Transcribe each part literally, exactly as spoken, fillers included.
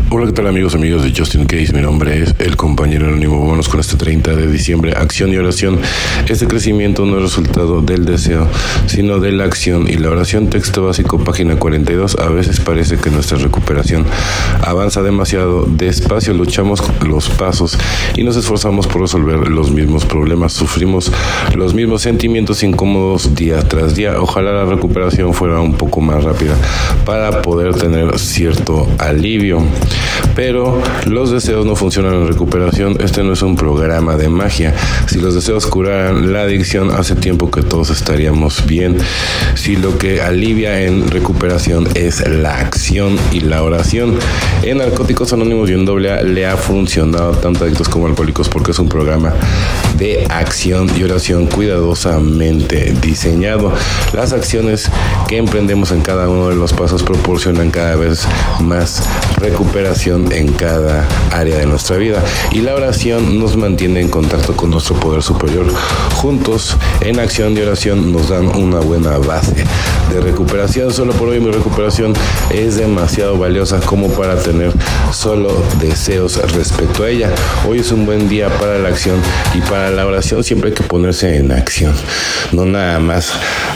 Hola, ¿qué tal amigos, amigos de Just In Case? Mi nombre es el compañero anónimo. Vámonos con este treinta de diciembre, acción y oración. Este crecimiento no es resultado del deseo, sino de la acción y la oración. Texto básico, página cuarenta y dos. A veces parece que nuestra recuperación avanza demasiado despacio. Luchamos los pasos y nos esforzamos por resolver los mismos problemas. Sufrimos los mismos sentimientos incómodos día tras día. Ojalá la recuperación fuera un poco más rápida para poder tener cierto alivio. Pero los deseos no funcionan en recuperación. Este no es un programa de magia. Si los deseos curaran la adicción, hace tiempo que todos estaríamos bien. Si lo que alivia en recuperación es la acción y la oración. En Narcóticos Anónimos y en doble A le ha funcionado tanto a adictos como alcohólicos porque es un programa de acción y oración cuidadosamente diseñado. Las acciones que emprendemos en cada uno de los pasos proporcionan cada vez más recuperación en cada área de nuestra vida, y la oración nos mantiene en contacto con nuestro poder superior. Juntos, en acción y oración, nos dan una buena base de recuperación. Solo por hoy mi recuperación es demasiado valiosa como para tener solo deseos respecto a ella. Hoy es un buen día para la acción y para la oración. Siempre hay que ponerse en acción, no nada más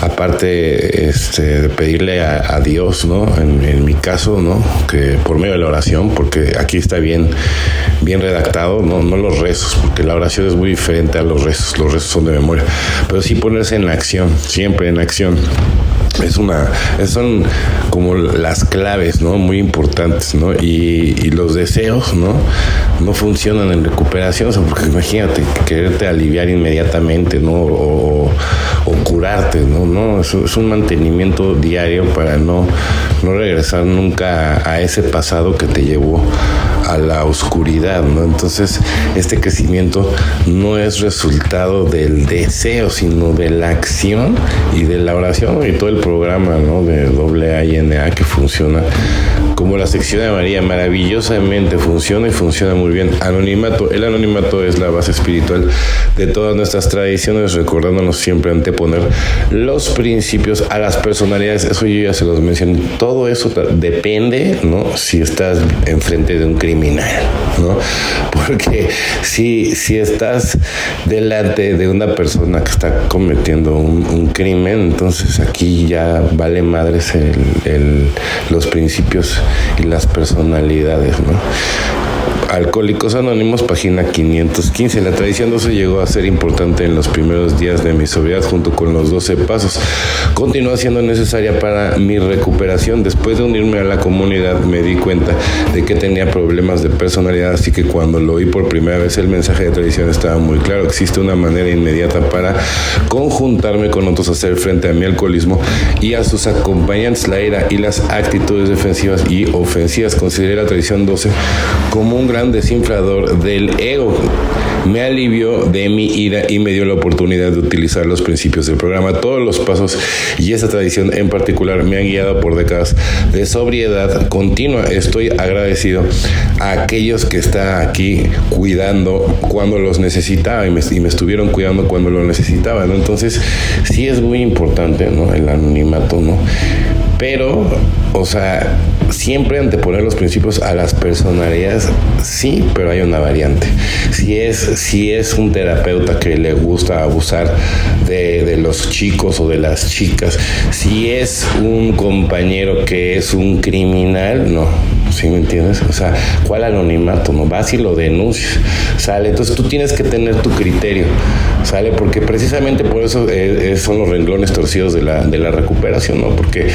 aparte este, de pedirle a, a Dios, ¿no? En, en mi caso, ¿no? Que por medio de la oración, porque aquí está bien, bien redactado, no, no los rezos, porque la oración es muy diferente a los rezos. Los rezos son de memoria, pero sí ponerse en acción, siempre en acción. Es una, son como las claves, ¿no? Muy importantes, ¿no? Y, y los deseos, ¿no? No funcionan en recuperación, o sea, porque imagínate, quererte aliviar inmediatamente, ¿no? O, o curarte, ¿no? No, es, es un mantenimiento diario para no, no regresar nunca a, a ese pasado que te llevó a la oscuridad, ¿no? Entonces, este crecimiento no es resultado del deseo, sino de la acción y de la oración y todo el programa, ¿no? De doble A y N A que funciona como la sección de María, maravillosamente funciona y funciona muy bien. Anonimato, el anonimato es la base espiritual de todas nuestras tradiciones, recordándonos siempre anteponer los principios a las personalidades. Eso yo ya se los mencioné. Todo eso depende, ¿no? Si estás enfrente de un criminal, ¿no? Porque si, si estás delante de una persona que está cometiendo un, un crimen, entonces aquí ya vale madres el, el, los principios y las personalidades, ¿no? Alcohólicos Anónimos, página quinientos quince. La tradición doce llegó a ser importante en los primeros días de mi sobriedad junto con los doce pasos. Continúa siendo necesaria para mi recuperación. Después de unirme a la comunidad me di cuenta de que tenía problemas de personalidad, así que cuando lo oí por primera vez el mensaje de tradición estaba muy claro. Existe una manera inmediata para conjuntarme con otros, hacer frente a mi alcoholismo y a sus acompañantes, la ira y las actitudes defensivas y ofensivas. Consideré la tradición doce como un gran desinflador del ego. Me alivió de mi ira y me dio la oportunidad de utilizar los principios del programa. Todos los pasos y esta tradición en particular me han guiado por décadas de sobriedad continua. Estoy agradecido a aquellos que están aquí cuidando cuando los necesitaba y me, y me estuvieron cuidando cuando lo necesitaba, ¿no? Entonces sí es muy importante, ¿no? El anonimato, ¿no? Pero, o sea, siempre anteponer los principios a las personalidades, sí, pero hay una variante. Si es, si es un terapeuta que le gusta abusar de, de los chicos o de las chicas, si es un compañero que es un criminal, no. ¿Sí me entiendes? O sea, ¿cuál anonimato? No vas y lo denuncias, ¿sale? Entonces tú tienes que tener tu criterio, ¿sale? Porque precisamente por eso eh, son los renglones torcidos de la, de la recuperación, ¿no? Porque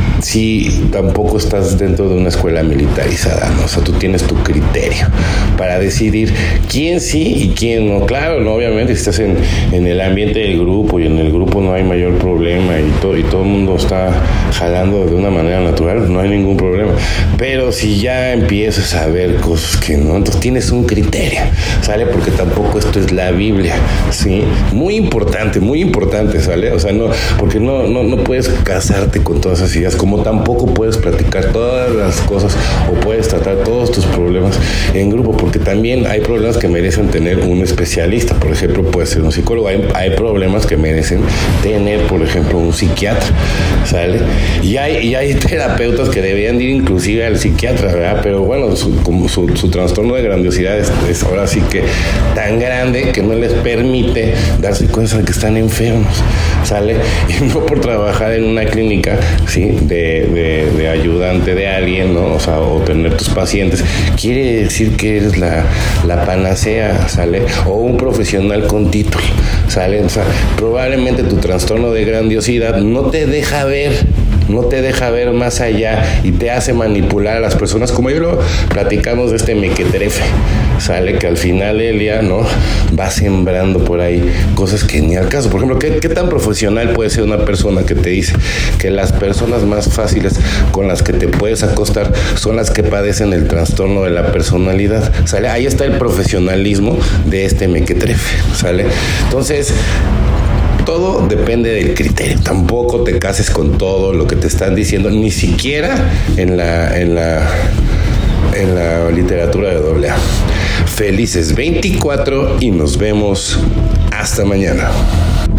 si tampoco estás dentro de una escuela militarizada, ¿no? O sea, tú tienes tu criterio para decidir quién sí y quién no. Claro, no, obviamente si estás en, en el ambiente del grupo y en el grupo no hay mayor problema y todo, y todo el mundo está jalando de una manera natural, no hay ningún problema. Pero si ya empiezas a ver cosas que no, entonces tienes un criterio, ¿sale? Porque tampoco esto es la Biblia, ¿sí? Muy importante, muy importante, ¿sale? O sea, no, porque no, no, no puedes casarte con todas esas ideas, como tampoco puedes platicar todas las cosas o puedes tratar todos tus problemas en grupo, porque también hay problemas que merecen tener un especialista. Por ejemplo, puede ser un psicólogo. Hay, hay problemas que merecen tener, por ejemplo, un psiquiatra, ¿sale? Y hay, y hay terapeutas que deberían ir inclusive al psiquiatra, encuentra, ¿verdad? Pero bueno, su, como su, su trastorno de grandiosidad es, es ahora sí que tan grande que no les permite darse cuenta de que están enfermos, ¿sale? Y no por trabajar en una clínica, ¿sí? De, de, de ayudante de alguien, ¿no? O sea, o tener tus pacientes, quiere decir que eres la, la panacea, ¿sale? O un profesional con título, ¿sale? O sea, probablemente tu trastorno de grandiosidad no te deja ver no te deja ver más allá y te hace manipular a las personas, como yo lo platicamos de este mequetrefe, sale que al final Elia, ¿no? Va sembrando por ahí cosas que ni al caso. Por ejemplo, ¿qué, qué tan profesional puede ser una persona que te dice que las personas más fáciles con las que te puedes acostar son las que padecen el trastorno de la personalidad? ¿Sale? Ahí está el profesionalismo de este mequetrefe, ¿sale? Entonces, todo depende del criterio. Tampoco te cases con todo lo que te están diciendo, ni siquiera en la, en la, en la literatura de doble A. Felices veinticuatro y nos vemos hasta mañana.